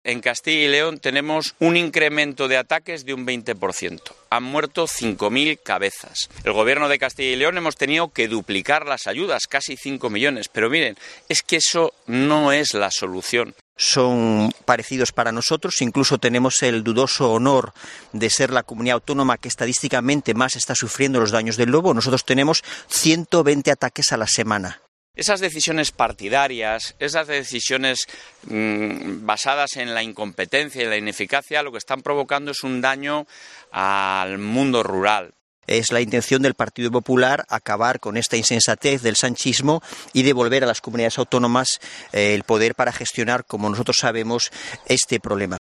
En Castilla y León tenemos un incremento de ataques de un 20%. Han muerto 5.000 cabezas. El gobierno de Castilla y León hemos tenido que duplicar las ayudas, casi 5 millones. Pero miren, es que eso no es la solución. Son parecidos para nosotros, incluso tenemos el dudoso honor de ser la comunidad autónoma que estadísticamente más está sufriendo los daños del lobo. Nosotros tenemos 120 ataques a la semana. Esas decisiones partidarias, esas decisiones basadas en la incompetencia y la ineficacia, lo que están provocando es un daño al mundo rural. Es la intención del Partido Popular acabar con esta insensatez del sanchismo y devolver a las comunidades autónomas el poder para gestionar, como nosotros sabemos, este problema.